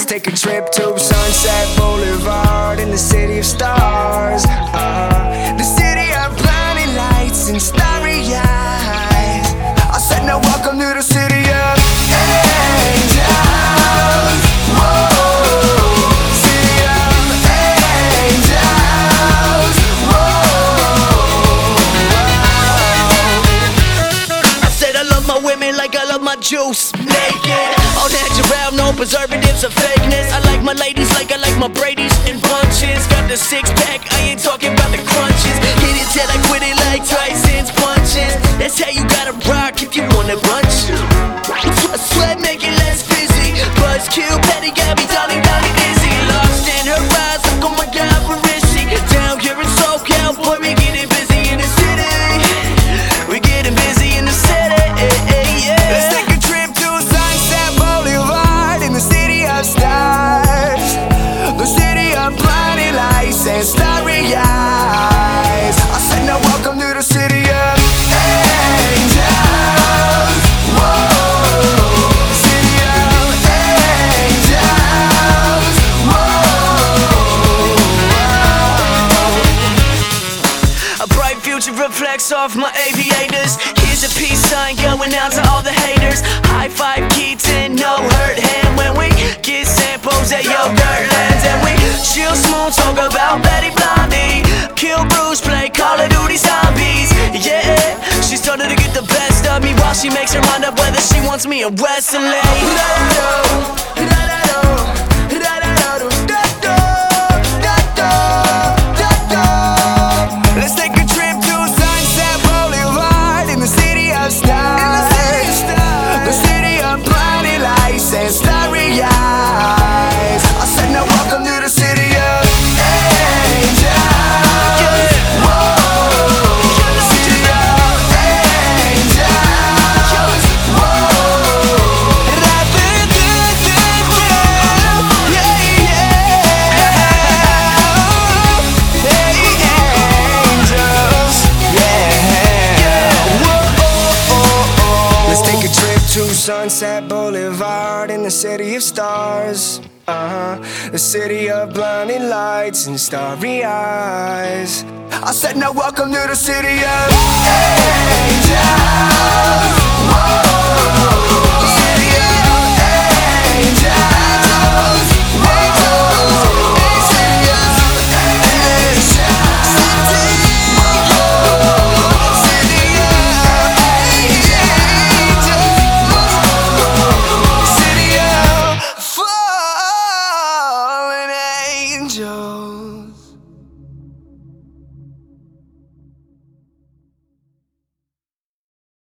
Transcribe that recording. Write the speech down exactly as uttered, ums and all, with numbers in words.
Let's take a trip to Sunset Boulevard in the city of stars. uh, The city of blinding lights and starry eyes. I said now welcome to the city of angels. Whoa, city of angels. Whoa. I said I love my women like I love my juice. Naked, all natural, no preservatives or fakeness. I like my ladies like I like my Brady's in bunches. Got the six pack, I ain't talking about the crunches. Hit it till I quit it like Tyson's punches. That's how you gotta rock if you wanna bunch. I sweat make it less busy. Buzzkill Petty got me darling, darling dizzy. Lost in her eyes, like oh my god, where is she? Down here in SoCal, boy, we getting busy in the city. We getting busy in the city, yeah. Let's take a trip to Sunset Boulevard in the city of stars. The city of blinding lights and starry eyes. I said now welcome to the city of angels. Whoa, city of angels. Whoa. A bright future reflects off my aviators. Here's a peace sign going out to all the haters. High five Keaton, no hurt hand when we get samples at Yogurt Lands. And we chill smooth, talk about Betty Blondie. Kill Bruce, play Call of Duty Zombies. Yeah, she started to get the best of me while she makes her mind up whether she wants me or Wesley. Let's take a trip to Sunset Boulevard in the city of stars. The city of blinding lights and starry eyes. I said now welcome to the city of angels. Whoa, city of angels. Whoa, yeah, yeah. Hey, angels, yeah. Whoa. Let's take a trip to Sunset Boulevard in the city of stars. Uh-huh. The city of blinding lights and starry eyes. I said now welcome to the city of angels. Whoa.